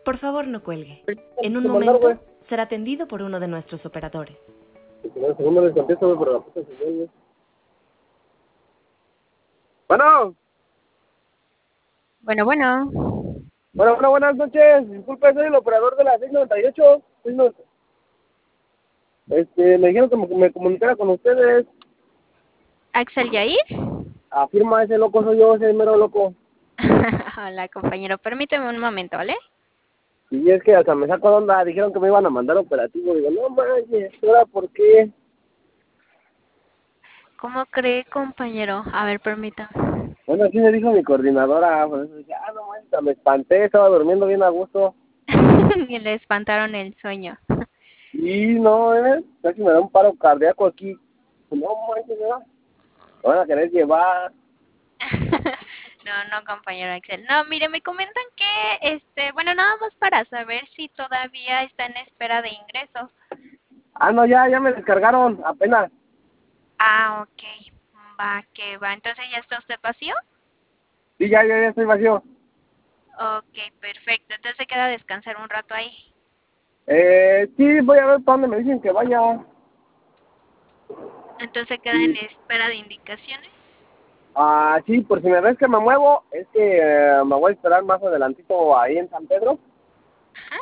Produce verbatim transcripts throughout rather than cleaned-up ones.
Por favor, no cuelgue. En un Te mandar, momento güey. será atendido por uno de nuestros operadores. Que si no, el segundo les contesto, güey, pero la puta señal, güey. Bueno, Bueno, bueno. bueno, bueno, buenas noches. Disculpe, soy el operador de la seis noventa y ocho. seis noventa. Este, me dijeron que me, me comunicara con ustedes. ¿Axel Yair? Afirma, ese loco soy yo, ese mero loco. Hola, compañero. Permíteme un momento, ¿vale? Y es que hasta me saco de onda. Dijeron que me iban a mandar operativo. Digo, no manches, ¿ahora por qué? ¿Cómo cree, compañero? A ver, permítame. Bueno, así me dijo mi coordinadora. Por eso dije, ah, no manches, me espanté. Estaba durmiendo bien a gusto. Y le espantaron el sueño. Y no, eh, casi me da un paro cardíaco aquí. No manches, ¿verdad? Me van a querer llevar. No, no, compañero Axel. No, mire, me comentan que, este, bueno, nada más para saber si todavía está en espera de ingreso. Ah, no, ya, ya me descargaron, apenas. Ah, ok. Va, que va. Entonces, ¿ya está usted vacío? Sí, ya, ya, ya estoy vacío. Ok, perfecto. Entonces se queda a descansar un rato ahí. Eh, sí, voy a ver para dónde me dicen que vaya. Entonces queda en Sí. espera de indicaciones. Ah, sí, por si me ves que me muevo, es que eh, me voy a esperar más adelantito ahí en San Pedro. Ajá.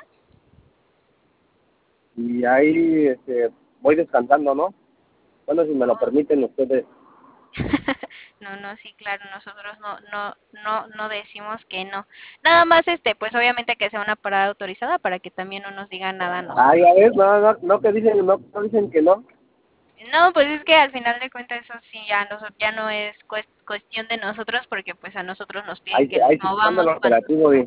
Y ahí, este, voy descansando, ¿no? Bueno, si me lo permiten ustedes. No, no, sí, claro, nosotros no, no, no, no decimos que no. Nada más, este, pues obviamente que sea una parada autorizada para que también no nos digan nada a Ah, nosotros. ya ves, no, no, no que dicen, no, no dicen que no. No, pues es que al final de cuentas eso sí ya nosotros ya no es cues- cuestión de nosotros porque pues a nosotros nos piden Ahí, que se- nos ahí sí se manda el movamos cuando. operativo, güey.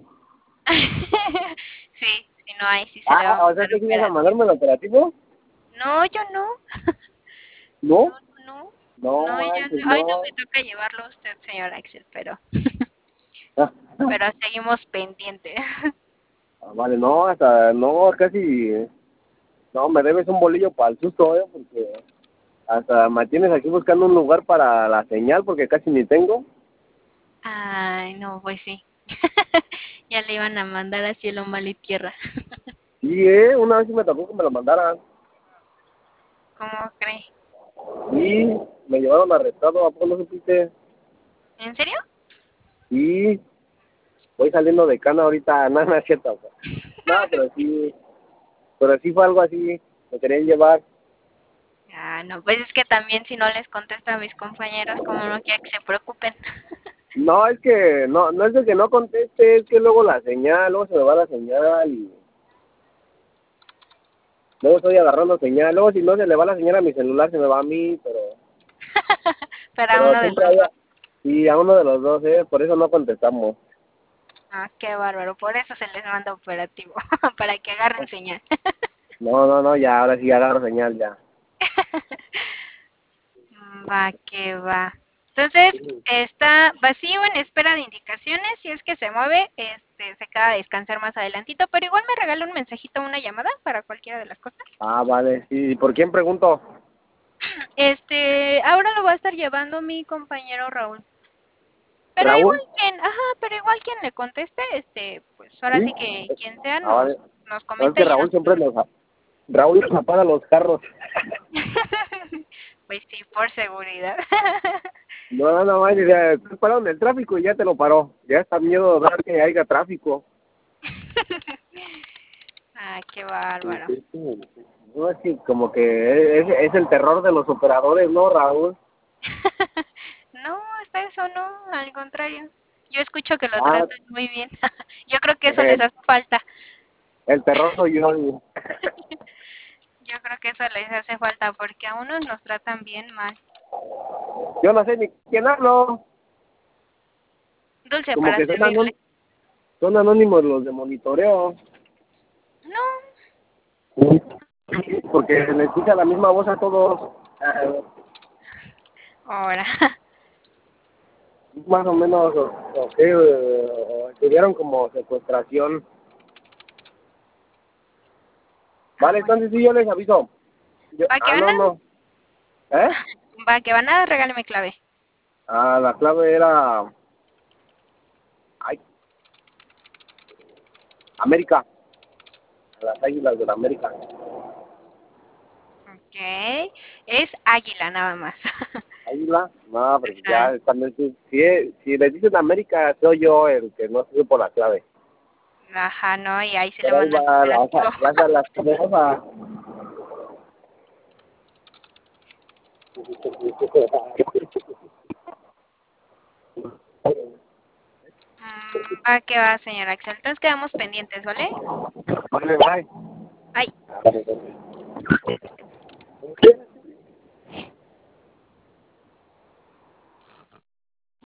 Sí, si no hay sí se le va Ah, a o sea mandar que sí vas a operativo. mandarme el operativo. No, yo no. ¿No? No, no, No no, ya manches, no. Hoy no no. me toca llevarlo a usted, señor Axel, pero, Ah, pero seguimos pendientes. vale, no, hasta, no, casi, no, me debes un bolillo para el susto, eh, porque hasta me tienes aquí buscando un lugar para la señal, porque casi ni tengo. Ay, no, pues sí. Ya le iban a mandar a cielo, mal y tierra. Sí, eh, una vez sí me tocó que me lo mandaran. ¿Cómo cree? Y me llevaron arrestado, ¿a poco no supiste? ¿En serio? Y voy saliendo de cana ahorita, nada, no es cierto. O sea, no, pero sí, pero sí fue algo así, me querían llevar. Ah, no, pues es que también si no les contesto a mis compañeros, como no quiero que se preocupen. No, es que, no, no es de que no conteste, es que luego la señal, luego se me va la señal y luego estoy agarrando señal, luego si no se le va la señal a mi celular se me va a mí, pero, Para pero uno de siempre los hay, dos. y a uno de los dos, eh, por eso no contestamos. Ah, qué bárbaro. Por eso se les manda operativo. Para que agarren señal. No, no, no, ya, ahora sí agarro señal ya. Va, que va. Entonces, está vacío en espera de indicaciones. Si es que se mueve, este, se queda a descansar más adelantito. Pero igual me regala un mensajito o una llamada para cualquiera de las cosas. Ah, vale, sí, ¿y por quién pregunto? Este, ahora lo va a estar llevando mi compañero Raúl. Pero igual ¿Raúl? quien, ajá, pero igual quien le conteste, este, pues ahora ¿Sí? sí que quien sea Ah, nos, vale. nos No, es comenta que y Raúl siempre nosotros. nos, Raúl nos apaga los carros. Pues sí, por seguridad. No, no, no, man, ya, estoy parado en el tráfico y ya te lo paró. Ya está miedo de dar que haya tráfico. Ah, qué bárbaro. No, es que como que es, es el terror de los operadores, ¿no, Raúl? No, hasta eso no, al contrario. Yo escucho que lo Ah, tratan muy bien. Yo creo que eso les el, hace falta. el terror soy yo. Yo creo que eso les hace falta porque a unos nos tratan bien mal. Yo no sé ni quién hablo. Dulce Como para que son, servirle. anón- son anónimos los de monitoreo. No, Porque se les escucha la misma voz a todos. Ah, ahora. más o menos, o, o que eh, tuvieron como secuestración. Ah, Vale, bueno. entonces sí, yo les aviso. Yo, Va que ah, van no, a, no. ¿Eh? va que van a, regáleme clave. Ah, la clave era... Ay, América. A las Águilas de la América. Ok. Es águila nada más. Águila, no, pero ya también si, si, si le dicen América, soy yo el que no sé por la clave. Ajá, no, y ahí se le Pero ahí van a va, la, hacer la, la, la, la, Mm, va que va, señor Axel. Entonces quedamos pendientes, ¿vale? Vale, bye. Bye. Vale, vale.